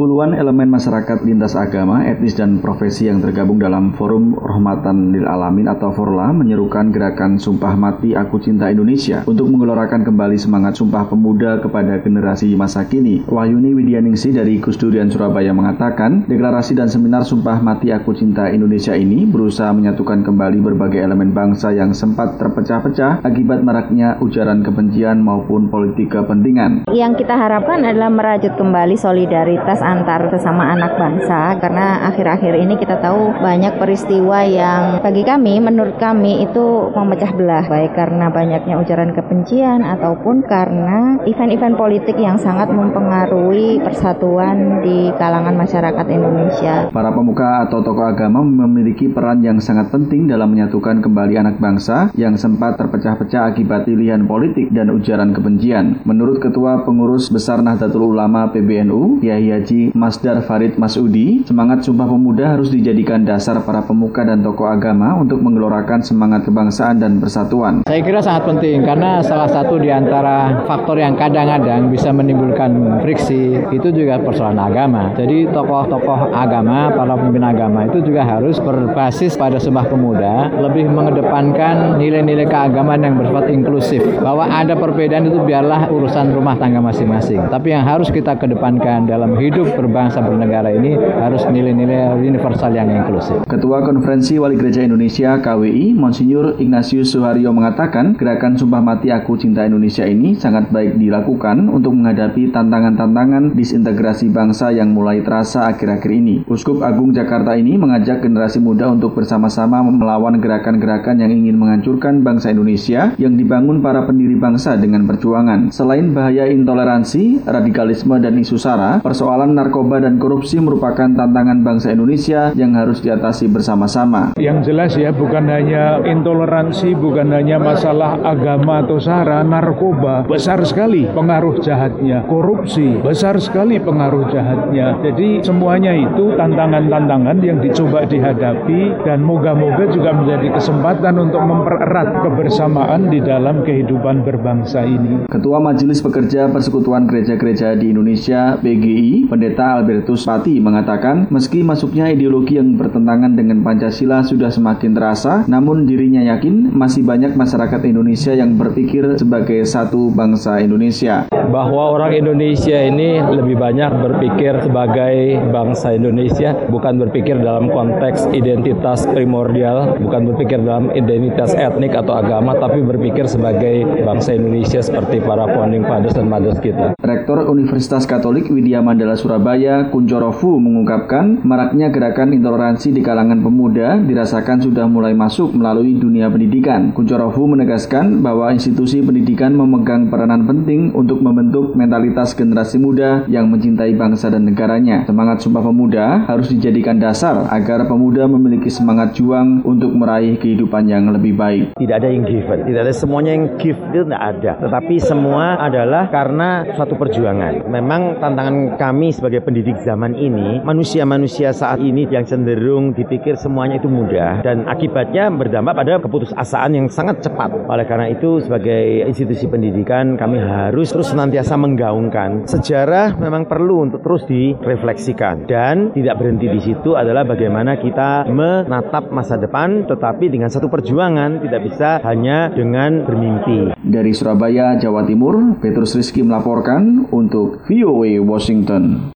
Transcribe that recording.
Puluhan elemen masyarakat lintas agama, etnis, dan profesi yang tergabung dalam Forum Rahmatan Lil Alamin atau Forla menyerukan gerakan Sumpah Mati Aku Cinta Indonesia untuk menggelorakan kembali semangat Sumpah Pemuda kepada generasi masa kini. Wahyuni Widianingsih dari Gus Durian Surabaya mengatakan, deklarasi dan seminar Sumpah Mati Aku Cinta Indonesia ini berusaha menyatukan kembali berbagai elemen bangsa yang sempat terpecah-pecah akibat maraknya ujaran kebencian maupun politik kepentingan. Yang kita harapkan adalah merajut kembali solidaritas antar sesama anak bangsa, karena akhir-akhir ini kita tahu banyak peristiwa yang bagi kami, menurut kami itu memecah belah, baik karena banyaknya ujaran kebencian ataupun karena event-event politik yang sangat mempengaruhi persatuan di kalangan masyarakat Indonesia. Para pemuka atau tokoh agama memiliki peran yang sangat penting dalam menyatukan kembali anak bangsa yang sempat terpecah-pecah akibat pilihan politik dan ujaran kebencian. Menurut Ketua Pengurus Besar Nahdlatul Ulama PBNU, Kiai Haji Masdar Farid Masudi, semangat Sumpah Pemuda harus dijadikan dasar para pemuka dan tokoh agama untuk menggelorakan semangat kebangsaan dan persatuan. Saya kira sangat penting karena salah satu di antara faktor yang kadang-kadang bisa menimbulkan friksi itu juga persoalan agama. Jadi tokoh-tokoh agama, para pemimpin agama itu juga harus berbasis pada Sumpah Pemuda, lebih mengedepankan nilai-nilai keagamaan yang bersifat inklusif. Bahwa ada perbedaan itu biarlah urusan rumah tangga masing-masing. Tapi yang harus kita kedepankan dalam hidup berbangsa bernegara ini harus nilai-nilai universal yang inklusif. Ketua Konferensi Wali Gereja Indonesia KWI, Monsinyur Ignatius Suharyo mengatakan, gerakan Sumpah Mati Aku Cinta Indonesia ini sangat baik dilakukan untuk menghadapi tantangan-tantangan disintegrasi bangsa yang mulai terasa akhir-akhir ini. Uskup Agung Jakarta ini mengajak generasi muda untuk bersama-sama melawan gerakan-gerakan yang ingin menghancurkan bangsa Indonesia yang dibangun para pendiri bangsa dengan perjuangan. Selain bahaya intoleransi, radikalisme, dan isu sara, persoalan narkoba dan korupsi merupakan tantangan bangsa Indonesia yang harus diatasi bersama-sama. Yang jelas ya, bukan hanya intoleransi, bukan hanya masalah agama atau sara, narkoba besar sekali pengaruh jahatnya, korupsi besar sekali pengaruh jahatnya. Jadi semuanya itu tantangan-tantangan yang dicoba dihadapi dan moga-moga juga menjadi kesempatan untuk mempererat kebersamaan di dalam kehidupan berbangsa ini. Ketua Majelis Pekerja Persekutuan Gereja-Gereja di Indonesia PGI, Pendeta Albertus Pati mengatakan, meski masuknya ideologi yang bertentangan dengan Pancasila sudah semakin terasa, namun dirinya yakin masih banyak masyarakat Indonesia yang berpikir sebagai satu bangsa Indonesia. Bahwa orang Indonesia ini lebih banyak berpikir sebagai bangsa Indonesia, bukan berpikir dalam konteks identitas primordial, bukan berpikir dalam identitas etnik atau agama, tapi berpikir sebagai bangsa Indonesia seperti para founding fathers dan mothers kita. Rektor Universitas Katolik Widya Mandala Surabaya, Kunchoro Fu mengungkapkan, maraknya gerakan intoleransi di kalangan pemuda dirasakan sudah mulai masuk melalui dunia pendidikan. Kunchoro Fu menegaskan bahwa institusi pendidikan memegang peranan penting untuk membentuk mentalitas generasi muda yang mencintai bangsa dan negaranya. Semangat Sumpah Pemuda harus dijadikan dasar agar pemuda memiliki semangat juang untuk meraih kehidupan yang lebih baik. Tidak ada yang given, tidak ada semuanya yang give, itu tidak ada. Tetapi semua adalah karena suatu perjuangan. Memang tantangan kami sebagai pendidik zaman ini, manusia-manusia saat ini yang cenderung dipikir semuanya itu mudah dan akibatnya berdampak pada keputusasaan yang sangat cepat. Oleh karena itu sebagai institusi pendidikan kami harus terus senantiasa menggaungkan sejarah. Memang perlu untuk terus direfleksikan dan tidak berhenti di situ, adalah bagaimana kita menatap masa depan tetapi dengan satu perjuangan, tidak bisa hanya dengan bermimpi. Dari Surabaya, Jawa Timur, Petrus Rizky melaporkan untuk VOA Washington.